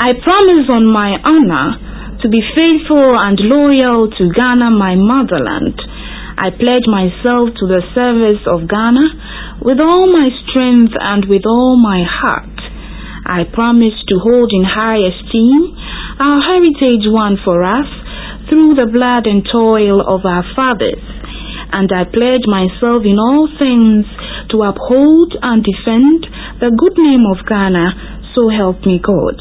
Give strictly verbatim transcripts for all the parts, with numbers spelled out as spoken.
I promise on my honor to be faithful and loyal to Ghana, my motherland. I pledge myself to the service of Ghana with all my strength and with all my heart. I promise to hold in high esteem our heritage won for us through the blood and toil of our fathers, and I pledge myself in all things to uphold and defend the good name of Ghana, so help me God.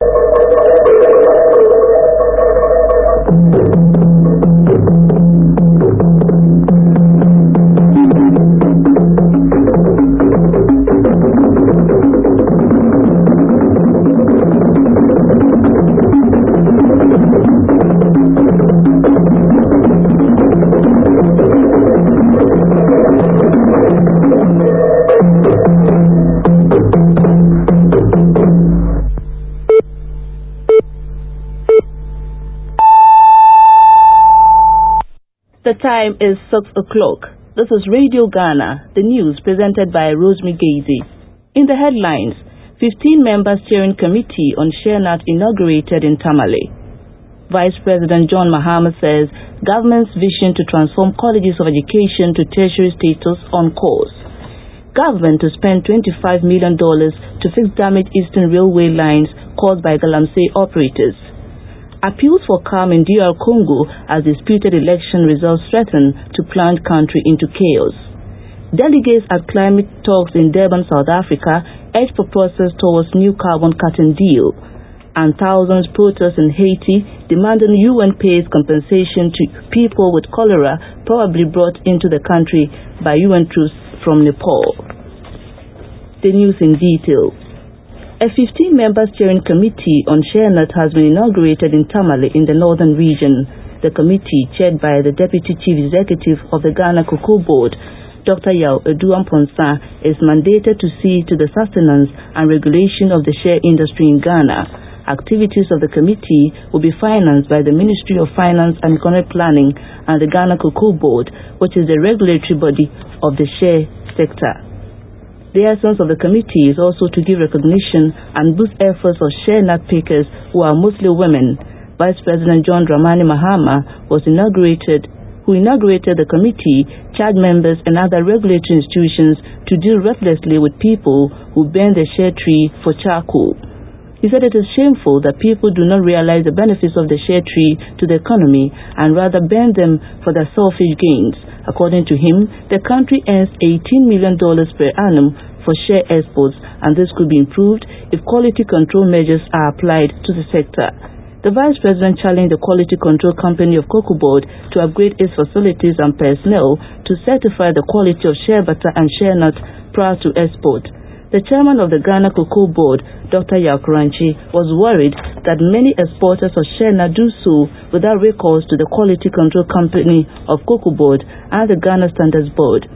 The time is six o'clock. This is Radio Ghana, the news presented by Rosemary Gazy. In the headlines, fifteen-member steering committee on ShareNet inaugurated in Tamale. Vice President John Mahama says government's vision to transform colleges of education to tertiary status on course. Government to spend twenty-five million dollars to fix damaged Eastern Railway lines caused by Galamsey operators. Appeals for calm in D R Congo as disputed election results threaten to plunge country into chaos. Delegates at climate talks in Durban, South Africa urge for process towards new carbon cutting deal. And thousands protest in Haiti demanding U N pays compensation to people with cholera probably brought into the country by U N troops from Nepal. The news in detail. A fifteen-member steering committee on ShareNet has been inaugurated in Tamale in the northern region. The committee, chaired by the Deputy Chief Executive of the Ghana Cocoa Board, Doctor Yao Eduamponsa, is mandated to see to the sustenance and regulation of the share industry in Ghana. Activities of the committee will be financed by the Ministry of Finance and Economic Planning and the Ghana Cocoa Board, which is the regulatory body of the share sector. The essence of the committee is also to give recognition and boost efforts of ShareNet pickers who are mostly women. Vice President John Dramani Mahama was inaugurated, who inaugurated the committee, charged members and other regulatory institutions to deal ruthlessly with people who burn the share tree for charcoal. He said it is shameful that people do not realize the benefits of the share tree to the economy and rather burn them for their selfish gains. According to him, the country earns eighteen million dollars per annum for share exports, and this could be improved if quality control measures are applied to the sector. The Vice President challenged the Quality Control Company of Cocoa Board to upgrade its facilities and personnel to certify the quality of shea butter and ShareNet prior to export. The chairman of the Ghana Cocoa Board, Doctor Yakuranchi, was worried that many exporters of ShareNet do so without recourse to the Quality Control Company of Cocoa Board and the Ghana Standards Board.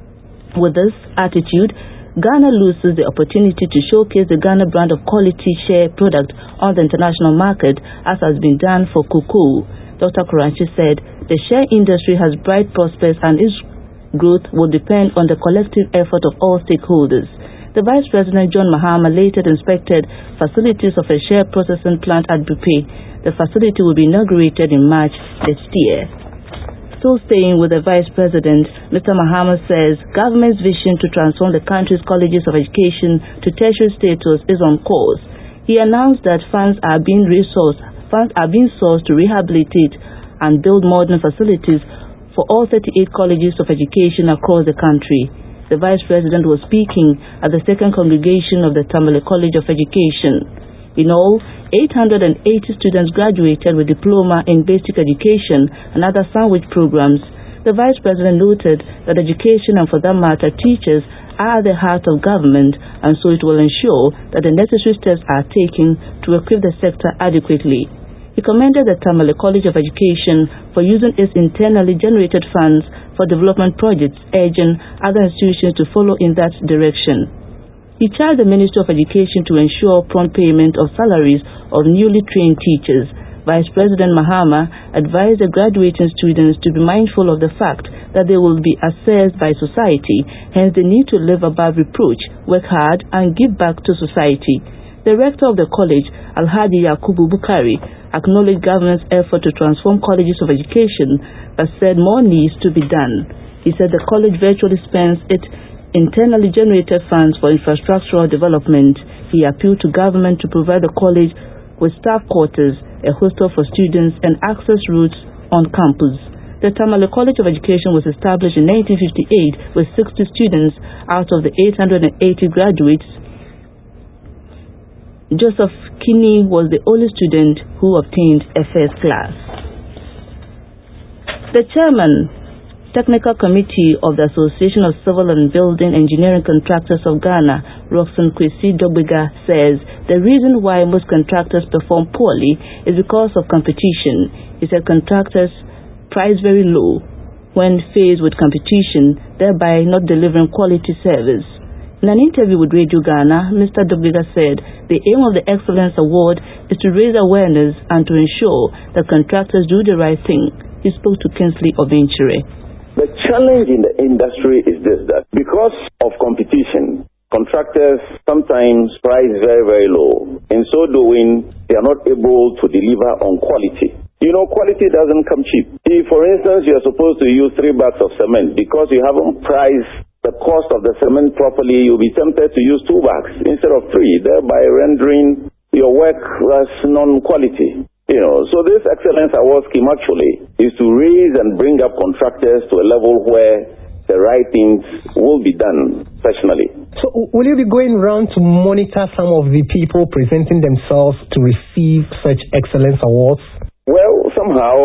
With this attitude, Ghana loses the opportunity to showcase the Ghana brand of quality share product on the international market, as has been done for cocoa. Doctor Kuranchi said the share industry has bright prospects and its growth will depend on the collective effort of all stakeholders. The Vice President John Mahama later inspected facilities of a share processing plant at Bupe. The facility will be inaugurated in March next year. Still staying with the Vice President, Mister Mahama says government's vision to transform the country's colleges of education to tertiary status is on course. He announced that funds are being resourced, funds are being sourced to rehabilitate and build modern facilities for all thirty-eight colleges of education across the country. The Vice President was speaking at the second congregation of the Tamale College of Education. In all, eight hundred eighty students graduated with diploma in basic education and other sandwich programs. The Vice President noted that education and, for that matter, teachers are the heart of government, and so it will ensure that the necessary steps are taken to equip the sector adequately. He commended the Tamale College of Education for using its internally generated funds for development projects, urging other institutions to follow in that direction. He charged the Ministry of Education to ensure prompt payment of salaries of newly trained teachers. Vice President Mahama advised the graduating students to be mindful of the fact that they will be assessed by society, hence they need to live above reproach, work hard, and give back to society. The rector of the college, Alhaji Yakubu Bukari, acknowledged government's effort to transform colleges of education, but said more needs to be done. He said the college virtually spends its internally generated funds for infrastructural development. He appealed to government to provide the college with staff quarters, a hostel for students, and access routes on campus. The Tamale College of Education was established in nineteen fifty-eight with sixty students out of the eight hundred eighty graduates. Joseph Kinney was the only student who obtained a first class. The chairman, Technical Committee of the Association of Civil and Building Engineering Contractors of Ghana, Roxanne Kwesi Dogbiga, says the reason why most contractors perform poorly is because of competition. He said contractors price very low when faced with competition, thereby not delivering quality service. In an interview with Radio Ghana, Mister Dogbiga said the aim of the Excellence Award is to raise awareness and to ensure that contractors do the right thing. He spoke to Kinsley Obenchere. The challenge in the industry is this, that because of competition, contractors sometimes price very, very low. In so doing, they are not able to deliver on quality. You know, quality doesn't come cheap. If, for instance, you're supposed to use three bags of cement, because you haven't priced the cost of the cement properly, you'll be tempted to use two bags instead of three, thereby rendering your work as non-quality. You know, so this Excellence Award scheme actually is to raise and bring up contractors to a level where the right things will be done professionally. So will you be going around to monitor some of the people presenting themselves to receive such Excellence Awards? Well, somehow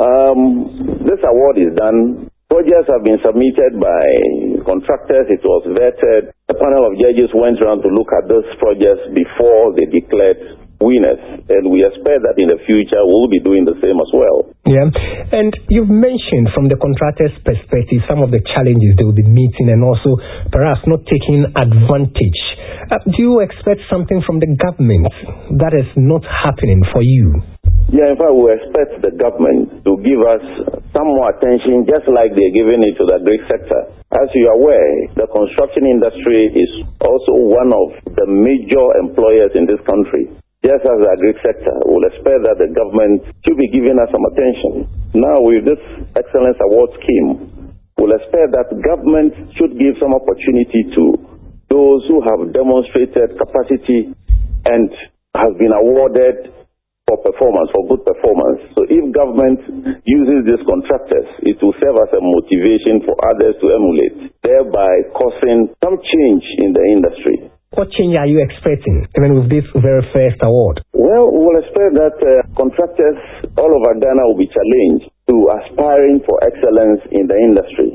um, this award is done. Projects have been submitted by contractors. It was vetted. A panel of judges went around to look at these projects before they declared winners. And we expect that in the future we'll be doing the same as well. Yeah. And you've mentioned from the contractor's perspective some of the challenges they will be meeting and also perhaps not taking advantage. Uh, do you expect something from the government that is not happening for you? Yeah, in fact, we expect the government to give us some more attention, just like they're giving it to the agri sector. As you are aware, the construction industry is also one of the major employers in this country. Just as the agri sector, we'll expect that the government should be giving us some attention. Now, with this Excellence Award scheme, we'll expect that the government should give some opportunity to those who have demonstrated capacity and have been awarded for performance, for good performance. So if government uses these contractors, it will serve as a motivation for others to emulate, thereby causing some change in the industry. What change are you expecting, even with this very first award? Well, we will expect that uh, contractors all over Ghana will be challenged to aspiring for excellence in the industry.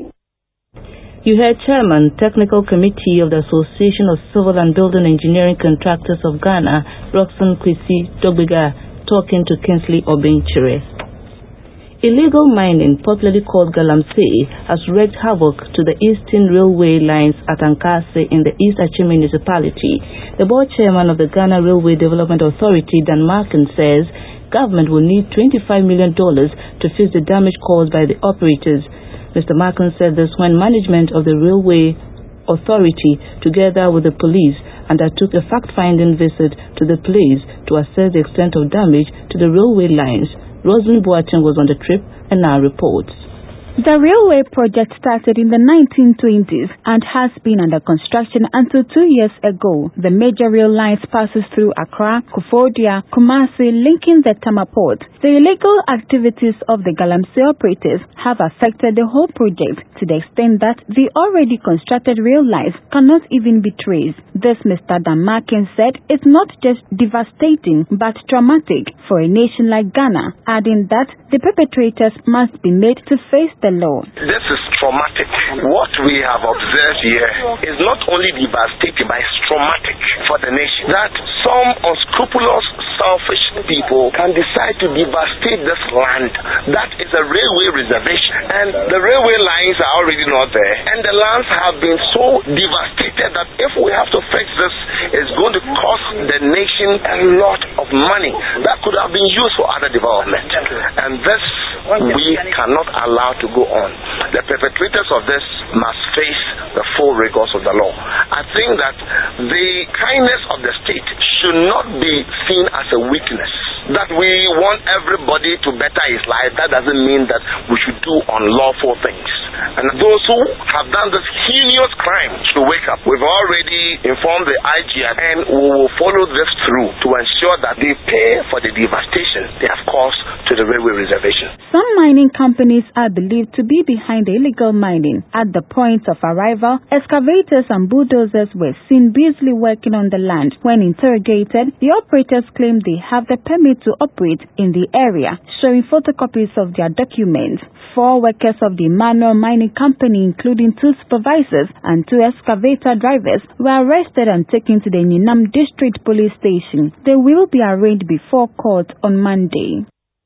You heard Chairman, Technical Committee of the Association of Civil and Building Engineering Contractors of Ghana, Roxanne Kwesi Dogbiga, talking to Kinsley Obenchere. Illegal mining, popularly called Galamsey, has wreaked havoc to the eastern railway lines at Ankase in the East Achim municipality. The board chairman of the Ghana Railway Development Authority, Dan Markin, says government will need twenty-five million dollars to fix the damage caused by the operators. Mister Markin said this when management of the Railway Authority, together with the police, undertook a fact-finding visit to the place to assess the extent of damage to the railway lines. Roslyn Boateng was on the trip and now reports. The railway project started in the nineteen twenties and has been under construction until two years ago. The major rail lines passes through Accra, Koforidua, Kumasi, linking the Tama port. The illegal activities of the Galamsey operators have affected the whole project to the extent that the already constructed rail lines cannot even be traced. This, Mister Damakin said, is not just devastating but traumatic for a nation like Ghana, adding that the perpetrators must be made to face the law. This is traumatic. What we have observed here is not only devastating but it's traumatic for the nation. That some unscrupulous, selfish people can decide to devastate this land. That is a railway reservation, and the railway lines are already not there, and the lands have been so devastated that if we have to fix this, it's going to cost the nation a lot of money that could have been used for other development, and this we cannot allow to go on. the perpetrators of this must face the full rigors of the law. I think that the kindness of the state should not be seen as a weakness. That we want everybody to better his life, that doesn't mean that we should do unlawful things. And those who have done this heinous crime should wake up. We've already informed the I G and we will follow this through to ensure that they pay for the devastation they have caused to the railway reservation. Some mining companies are believed to be behind the illegal mining. At the point of arrival, excavators and bulldozers were seen busily working on the land. When interrogated, the operators claimed they have the permit to operate in the area, showing photocopies of their documents. Four workers of the Emmanuel Mining Company, including two supervisors and two excavator drivers, were arrested and taken to the Ninam District Police Station. They will be arraigned before court on Monday.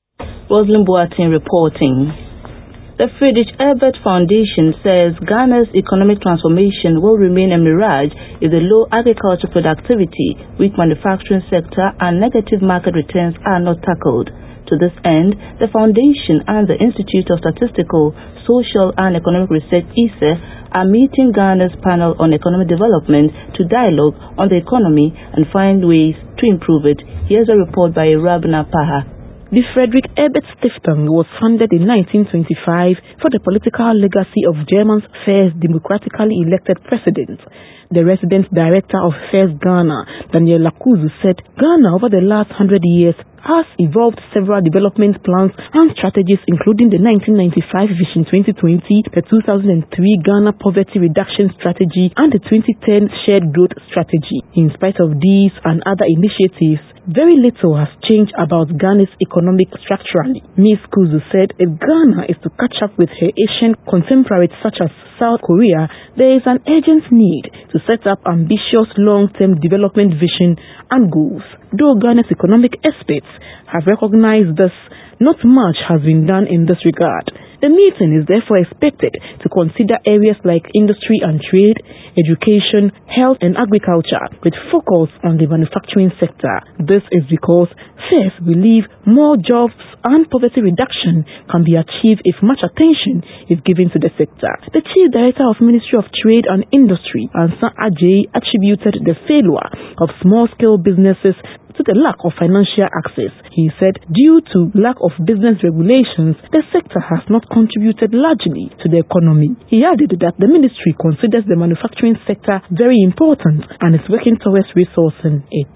Roslyn Boateng reporting. The Friedrich Ebert Foundation says Ghana's economic transformation will remain a mirage if the low agricultural productivity, weak manufacturing sector, and negative market returns are not tackled. To this end, the Foundation and the Institute of Statistical, Social and Economic Research (I S E) are meeting Ghana's panel on economic development to dialogue on the economy and find ways to improve it. Here's a report by Rabna Paha. The Friedrich Ebert Stiftung was founded in nineteen twenty-five for the political legacy of Germany's first democratically elected president. The resident director of First Ghana, Daniel Lakuzu, said Ghana over the last hundred years has evolved several development plans and strategies, including the nineteen ninety-five Vision twenty twenty, the two thousand three Ghana Poverty Reduction Strategy, and the twenty ten Shared Growth Strategy. In spite of these and other initiatives, very little has changed about Ghana's economic structurally. Miz Kuzu said if Ghana is to catch up with her Asian contemporaries such as South Korea, there is an urgent need to set up ambitious long-term development vision and goals. Though Ghana's economic experts have recognized this, not much has been done in this regard. The meeting is therefore expected to consider areas like industry and trade, education, health and agriculture, with focus on the manufacturing sector. This is because, first, we believe more jobs and poverty reduction can be achieved if much attention is given to the sector. The Chief Director of Ministry of Trade and Industry, Ansa Ajay, attributed the failure of small-scale businesses to the lack of financial access. He said due to lack of business regulations, the sector has not contributed largely to the economy. He added that the ministry considers the manufacturing sector very important and is working towards resourcing it.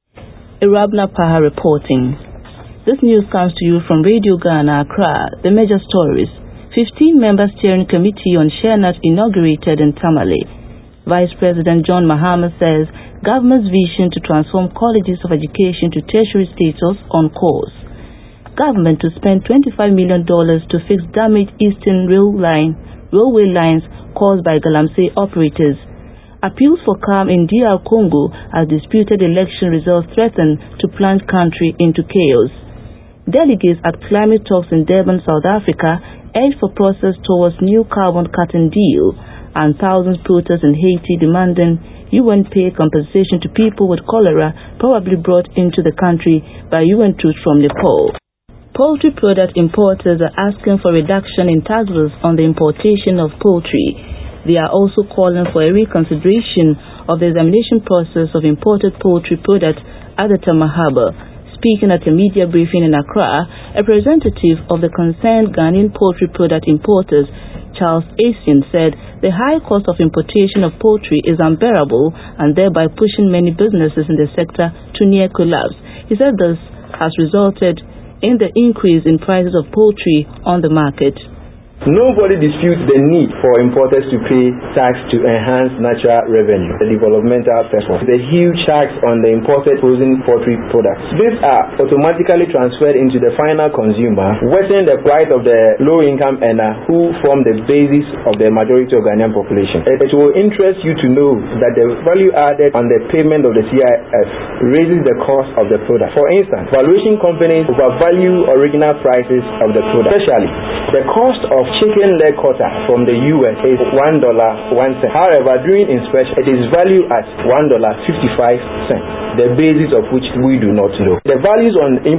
Irabna Paha reporting. This news comes to you from Radio Ghana, Accra. The major stories. fifteen-member steering committee on ShareNet inaugurated in Tamale. Vice President John Mahama says government's vision to transform colleges of education to tertiary status on course. Government to spend twenty-five million dollars to fix damaged Eastern Rail line, railway lines caused by Galamsey operators. Appeals for calm in D R Congo as disputed election results threaten to plunge country into chaos. Delegates at climate talks in Durban, South Africa, urge for process towards new carbon cutting deal. And thousands protest in Haiti demanding U N pay compensation to people with cholera probably brought into the country by U N troops from Nepal. Poultry product importers are asking for reduction in taxes on the importation of poultry. They are also calling for a reconsideration of the examination process of imported poultry products at the Tama Harbour. Speaking at a media briefing in Accra, a representative of the concerned Ghanaian poultry product importers, Charles Asian, said the high cost of importation of poultry is unbearable and thereby pushing many businesses in the sector to near collapse. He said this has resulted in the increase in prices of poultry on the market. Nobody disputes the need for importers to pay tax to enhance natural revenue, the developmental purpose. The huge tax on the imported frozen poultry products. These are automatically transferred into the final consumer, worsening the plight of the low-income earner who form the basis of the majority of Ghanaian population. It will interest you to know that the value added on the payment of the C I S raises the cost of the product. For instance, valuation companies overvalue original prices of the product. Especially, the cost of chicken leg quarter from the U S is one dollar one cent. However, during inspection, it is valued at one dollar fifty-five cents, the basis of which we do not know. The values on import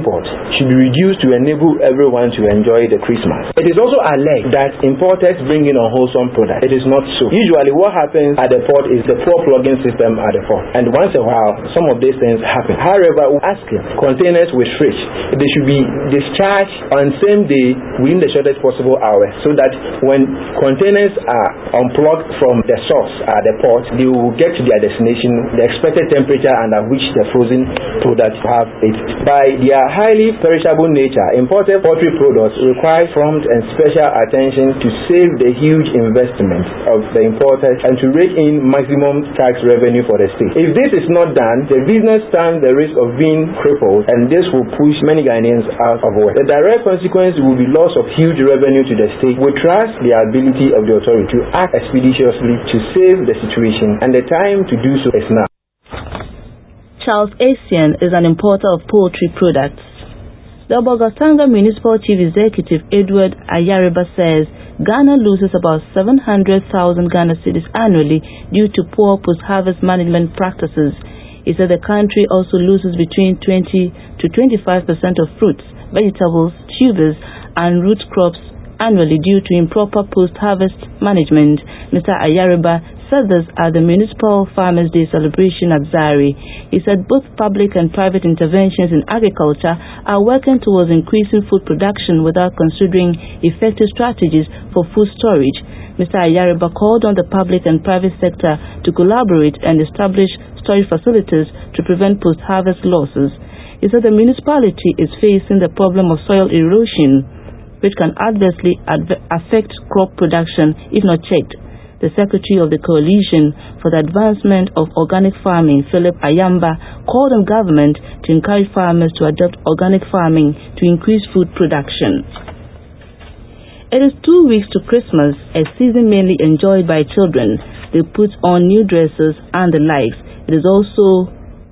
should be reduced to enable everyone to enjoy the Christmas. It is also alleged that importers bring in unwholesome products. It is not so. Usually what happens at the port is the poor plugging system at the port. And once in a while, some of these things happen. However, we ask him, containers with fridge, they should be discharged on same day within the shortest possible hours, so that when containers are unplugged from the source at the port, they will get to their destination, the expected temperature under which the frozen products have it. By their highly perishable nature, imported poultry products require prompt and special attention to save the huge investment of the importers and to rake in maximum tax revenue for the state. If this is not done, the business stands the risk of being crippled, and this will push many Ghanaians out of work. The direct consequence will be loss of huge revenue to the state. We trust the ability of the authority to act expeditiously to save the situation, and the time to do so is now. Charles Asian is an importer of poultry products. The Bogatanga Municipal Chief Executive Edward Ayariba says Ghana loses about seven hundred thousand Ghana cedis annually due to poor post-harvest management practices. He said the country also loses between twenty to twenty-five percent of fruits, vegetables, tubers, and root crops annually due to improper post-harvest management. Mister Ayariba said this at the Municipal Farmers' Day celebration at Zari. He said both public and private interventions in agriculture are working towards increasing food production without considering effective strategies for food storage. Mister Ayariba called on the public and private sector to collaborate and establish storage facilities to prevent post-harvest losses. He said the municipality is facing the problem of soil erosion, which can adversely adver- affect crop production if not checked. The Secretary of the Coalition for the Advancement of Organic Farming, Philip Ayamba, called on government to encourage farmers to adopt organic farming to increase food production. It is two weeks to Christmas, a season mainly enjoyed by children. They put on new dresses and the likes. It is also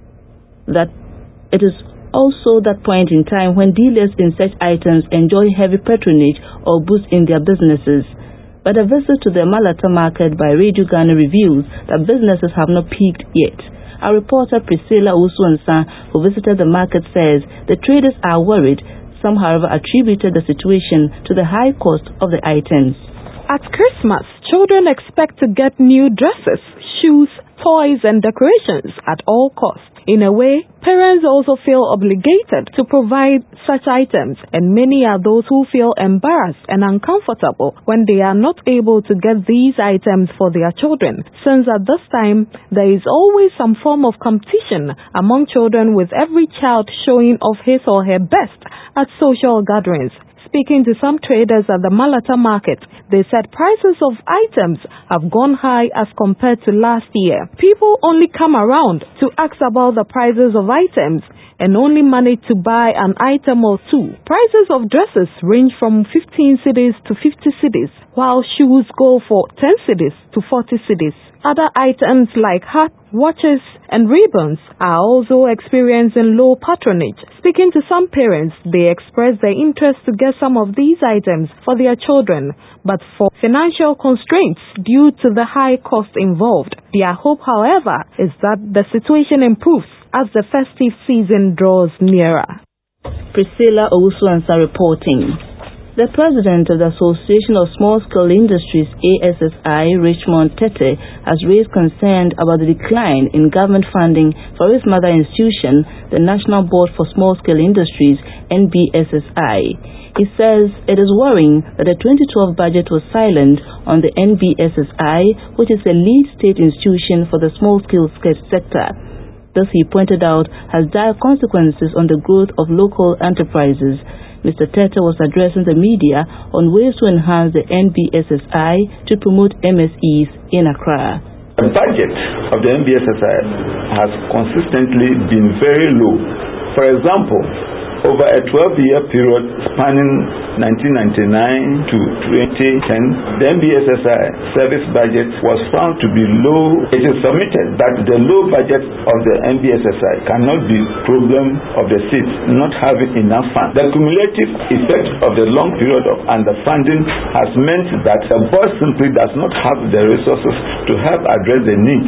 that it is also that point in time when dealers in such items enjoy heavy patronage or boost in their businesses. But a visit to the Malata market by Radio Ghana reveals that businesses have not peaked yet. Our reporter Priscilla Usuansa, who visited the market, says the traders are worried. Some, however, attributed the situation to the high cost of the items. At Christmas, children expect to get new dresses, shoes, toys, and decorations at all costs. In a way, parents also feel obligated to provide such items, and many are those who feel embarrassed and uncomfortable when they are not able to get these items for their children, since at this time there is always some form of competition among children, with every child showing off his or her best at social gatherings. Speaking to some traders at the Malata market, they said prices of items have gone high as compared to last year. People only come around to ask about the prices of items and only manage to buy an item or two. Prices of dresses range from fifteen cedis to fifty cedis, while shoes go for ten cedis to forty cedis. Other items like hats, watches, and ribbons are also experiencing low patronage. Speaking to some parents, they express their interest to get some of these items for their children, but for financial constraints due to the high cost involved. Their hope, however, is that the situation improves as the festive season draws nearer. Priscilla Owusu-Ansah reporting. The president of the Association of Small-Scale Industries, A S S I, Richmond Tete, has raised concern about the decline in government funding for its mother institution, the National Board for Small-Scale Industries, N B S S I. He says it is worrying that the twenty twelve budget was silent on the N B S S I, which is a lead state institution for the small-scale sector. This, he pointed out, has dire consequences on the growth of local enterprises. Mister Tete was addressing the media on ways to enhance the N B S S I to promote M S Es in Accra. The budget of the N B S S I has consistently been very low. For example, over a twelve-year period spanning nineteen ninety-nine to twenty ten, the N B S S I service budget was found to be low. It is submitted that the low budget of the N B S S I cannot be problem of the state not having enough funds. The cumulative effect of the long period of underfunding has meant that the board simply does not have the resources to help address the needs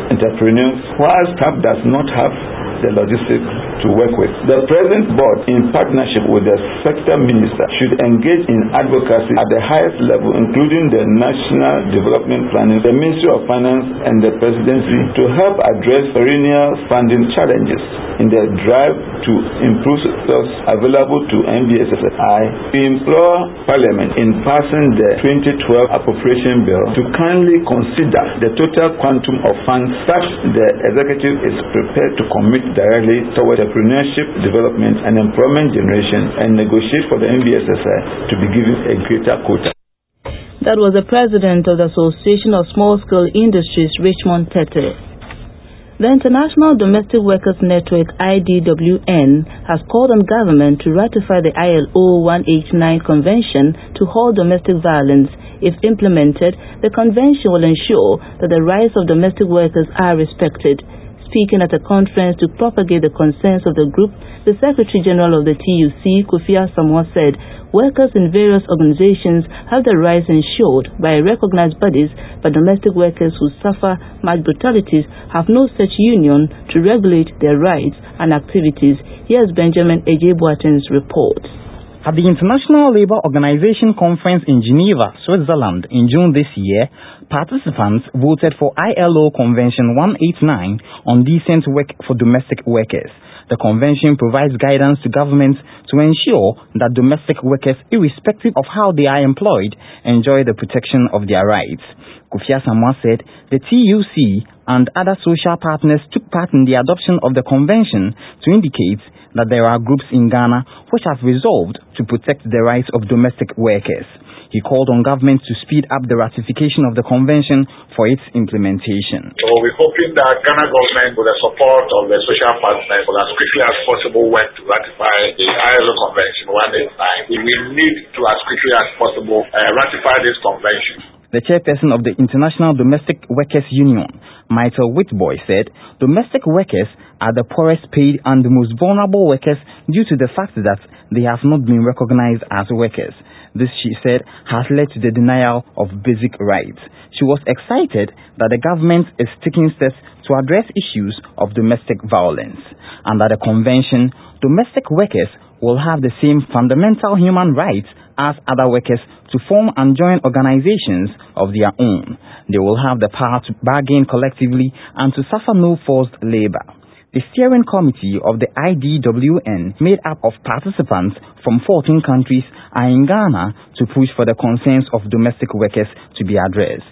entrepreneurs, while staff does not have the logistics to work with. The present board, in partnership with the sector minister, should engage in advocacy at the highest level, including the National Development Planning, the Ministry of Finance, and the Presidency, to help address perennial funding challenges in the drive to improve resources available to N B S S I. We implore Parliament, in passing the twenty twelve Appropriation Bill, to kindly consider the total quantum of funds that the Executive is prepared to commit directly toward entrepreneurship, development, and employment generation, and negotiate for the N B S S I to be given a greater quota. That was the president of the Association of Small-Scale Industries, Richmond Tete. The International Domestic Workers Network, I D W N, has called on government to ratify the I L O one eighty-nine Convention to halt domestic violence. If implemented, the convention will ensure that the rights of domestic workers are respected. Speaking at a conference to propagate the concerns of the group, the Secretary General of the T U C, Kofi Asamoah, said workers in various organizations have their rights ensured by recognized bodies, but domestic workers who suffer much brutalities have no such union to regulate their rights and activities. Here's Benjamin Ejeboaten's report. At the International Labour Organization Conference in Geneva, Switzerland, in June this year, participants voted for I L O Convention one eighty-nine on decent work for domestic workers. The convention provides guidance to governments to ensure that domestic workers, irrespective of how they are employed, enjoy the protection of their rights. Kofi Asamoah said the T U C and other social partners took part in the adoption of the convention to indicate that there are groups in Ghana which have resolved to protect the rights of domestic workers. He called on government to speed up the ratification of the convention for its implementation. So we're hoping that Ghana government, with the support of the social partners, will as quickly as possible work to ratify the I L O Convention one eighty-nine. We will need to, as quickly as possible, uh, ratify this convention. The chairperson of the International Domestic Workers Union, Michael Whitboy, said domestic workers are the poorest paid and the most vulnerable workers due to the fact that they have not been recognized as workers. This, she said, has led to the denial of basic rights. She was excited that the government is taking steps to address issues of domestic violence. Under the convention, domestic workers will have the same fundamental human rights as other workers to form and join organizations of their own. They will have the power to bargain collectively and to suffer no forced labor. The steering committee of the I D W N, made up of participants from fourteen countries, are in Ghana to push for the concerns of domestic workers to be addressed.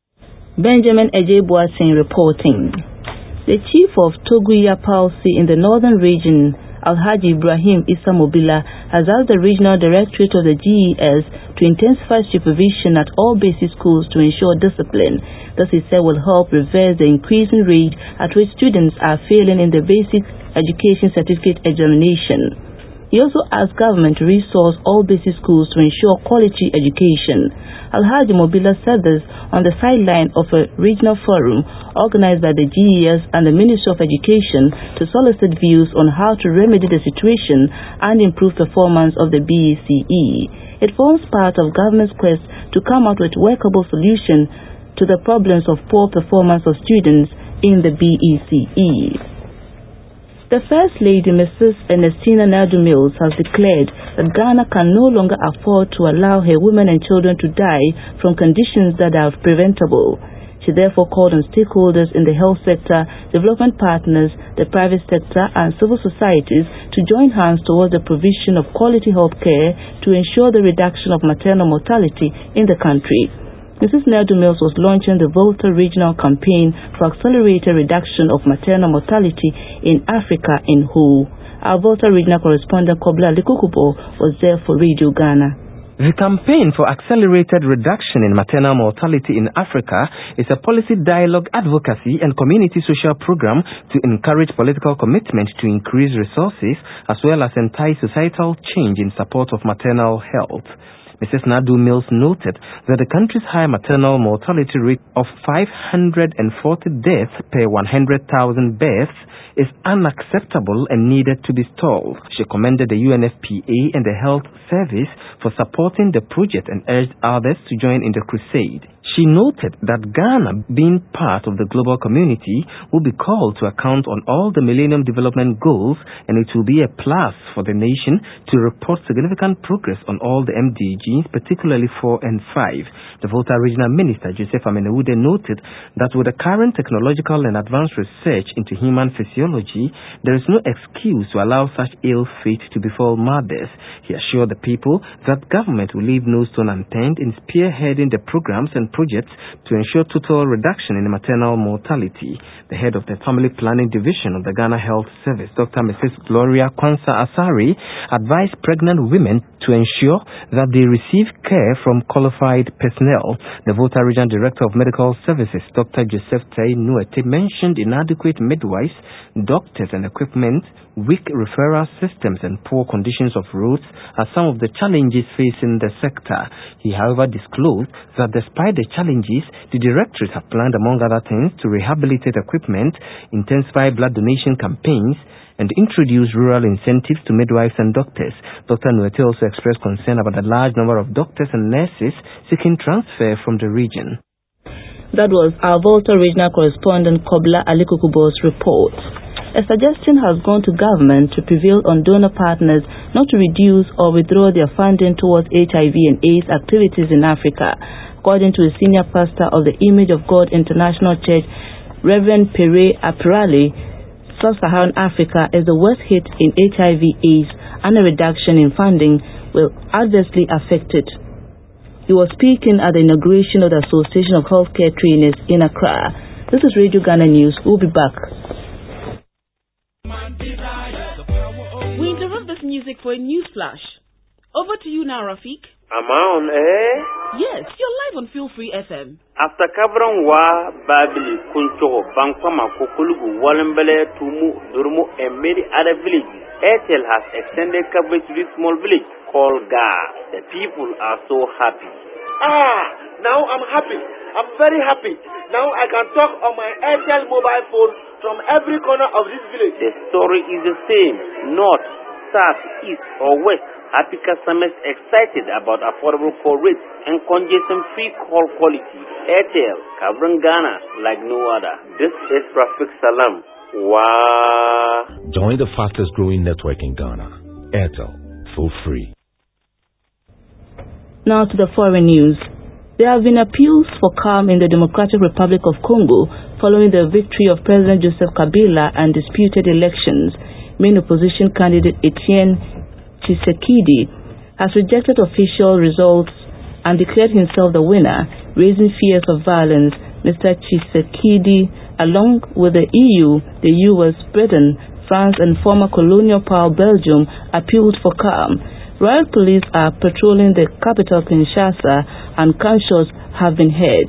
Benjamin Ejeboaten reporting. The chief of Toguya Palsy in the northern region, Alhaji Ibrahim Issa Mobila, has asked the Regional Directorate of the G E S to intensify supervision at all basic schools to ensure discipline. This, he said, will help reverse the increasing rate at which students are failing in the basic education certificate examination. He also asked government to resource all basic schools to ensure quality education. Alhaji Mobila said this on the sideline of a regional forum organized by the G E S and the Ministry of Education to solicit views on how to remedy the situation and improve performance of the B E C E. It forms part of government's quest to come out with workable solutions to the problems of poor performance of students in the B E C E. The First Lady, Missus Ernestina Nadu Mills, has declared that Ghana can no longer afford to allow her women and children to die from conditions that are preventable. She therefore called on stakeholders in the health sector, development partners, the private sector, and civil societies to join hands towards the provision of quality health care to ensure the reduction of maternal mortality in the country. Missus Nadu Mills was launching the Volta Regional Campaign for accelerated reduction of maternal mortality in Africa in Who. Our Volta Regional Correspondent Kobla Likukubo was there for Radio Ghana. The campaign for accelerated reduction in maternal mortality in Africa is a policy dialogue, advocacy, and community social program to encourage political commitment to increase resources as well as entice societal change in support of maternal health. Missus Nadu Mills noted that the country's high maternal mortality rate of five hundred forty deaths per one hundred thousand births is unacceptable and needed to be stalled. She commended the U N F P A and the Health Service for supporting the project and urged others to join in the crusade. She noted that Ghana, being part of the global community, will be called to account on all the Millennium Development Goals, and it will be a plus for the nation to report significant progress on all the M D Gs, particularly four and five. The Volta Regional Minister, Joseph Amenewude, noted that with the current technological and advanced research into human physiology, there is no excuse to allow such ill fate to befall mothers. He assured the people that government will leave no stone unturned in spearheading the programs and projects to ensure total reduction in maternal mortality. The head of the Family Planning Division of the Ghana Health Service, Doctor Missus Gloria Kwansa Asari, advised pregnant women to ensure that they receive care from qualified personnel. The Volta Regional Director of Medical Services, Doctor Joseph Tai Nuete, mentioned inadequate midwives, doctors and equipment, weak referral systems and poor conditions of roads are some of the challenges facing the sector. He, however, disclosed that despite the challenges, the directorate have planned, among other things, to rehabilitate equipment, intensify blood donation campaigns, and introduce rural incentives to midwives and doctors. Doctor Nuete also expressed concern about the large number of doctors and nurses seeking transfer from the region. That was our Volta Regional Correspondent Kobla Alikukubo's report. A suggestion has gone to government to prevail on donor partners not to reduce or withdraw their funding towards H I V and AIDS activities in Africa. According to a senior pastor of the Image of God International Church, Reverend Pere Apirale, Sub-Saharan Africa is the worst hit in H I V AIDS, and a reduction in funding will adversely affect it. He was speaking at the inauguration of the Association of Healthcare Trainers in Accra. This is Radio Ghana News. We'll be back. We interrupt this music for a news flash. Over to you now, Rafiq. Am I on air? Yes, you're live on Feel Free F M. After covering Wa, Babili, Kuncho, Bankpama, Kokulugu, Wallenbele, Tumu, Durmu, and many other villages, Airtel has extended coverage to this small village called Ga. The people are so happy. Ah, now I'm happy. I'm very happy. Now I can talk on my Airtel mobile phone from every corner of this village. The story is the same. North, south, east, or west. Happy customers excited about affordable call rates and congestion-free call quality. Airtel, covering Ghana like no other. This is Rafiq Salam. Wow. Join the fastest growing network in Ghana. Airtel, for free. Now to the foreign news. There have been appeals for calm in the Democratic Republic of Congo following the victory of President Joseph Kabila and disputed elections. Main opposition candidate Etienne Tshisekedi has rejected official results and declared himself the winner, raising fears of violence. Mister Tshisekedi, along with the E U, the U S, Britain, France and former colonial power Belgium, appealed for calm. Royal police are patrolling the capital Kinshasa and gunshots have been heard.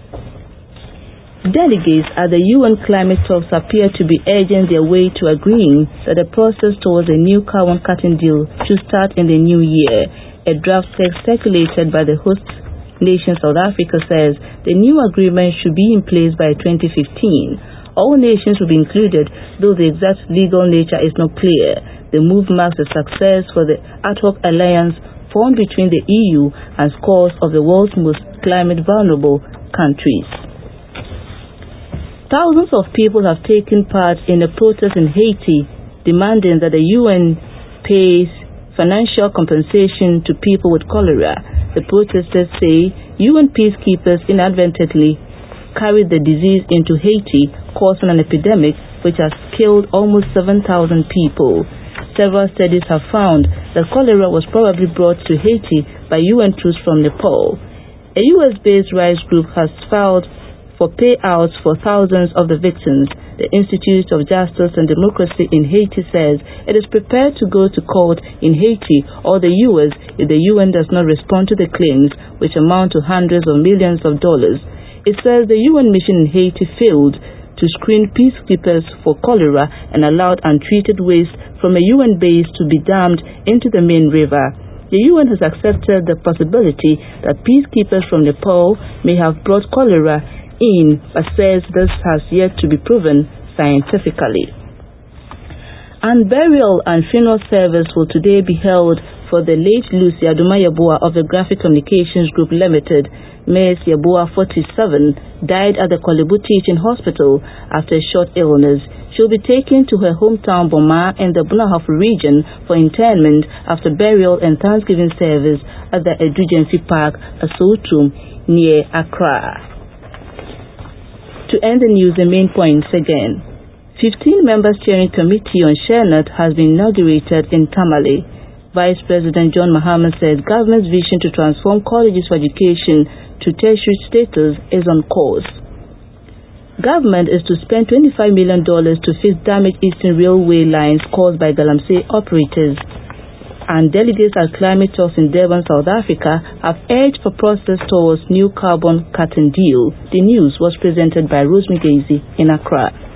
Delegates at the U N climate talks appear to be urging their way to agreeing that the process towards a new carbon cutting deal should start in the new year. A draft text circulated by the host nation South Africa says the new agreement should be in place by twenty fifteen. All nations will be included, though the exact legal nature is not clear. The move marks a success for the ad hoc alliance formed between the E U and scores of the world's most climate vulnerable countries. Thousands of people have taken part in a protest in Haiti demanding that the U N pays financial compensation to people with cholera. The protesters say U N peacekeepers inadvertently carried the disease into Haiti, causing an epidemic which has killed almost seven thousand people. Several studies have found that cholera was probably brought to Haiti by U N troops from Nepal. A U S-based rights group has filed for payouts for thousands of the victims. The Institute of Justice and Democracy in Haiti says it is prepared to go to court in Haiti or the U S if the U N does not respond to the claims, which amount to hundreds of millions of dollars. It says the U N mission in Haiti failed to screen peacekeepers for cholera and allowed untreated waste from a U N base to be dammed into the main river. The U N has accepted the possibility that peacekeepers from Nepal may have brought cholera in, but says this has yet to be proven scientifically. And burial and funeral service will today be held for the late Lucy Aduma Yeboah of the Graphic Communications Group Limited. Miz Yeboah, forty-seven, died at the Kolebu Teaching Hospital after a short illness. She will be taken to her hometown Boma in the Bunahaf region for interment after burial and Thanksgiving service at the Edujensi Park, Asotum, near Accra. To end the news, the main points again. fifteen members steering committee on ShareNet has been inaugurated in Tamale. Vice President John Mahama said government's vision to transform colleges for education to tertiary status is on course. Government is to spend twenty-five million dollars to fix damaged Eastern Railway lines caused by Galamsey operators. And delegates at climate talks in Durban, South Africa have urged for process towards new carbon cutting deal. The news was presented by Rosemary Gazy in Accra.